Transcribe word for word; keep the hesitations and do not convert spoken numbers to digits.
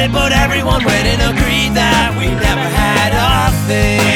but everyone went and agreed that we never had a thing.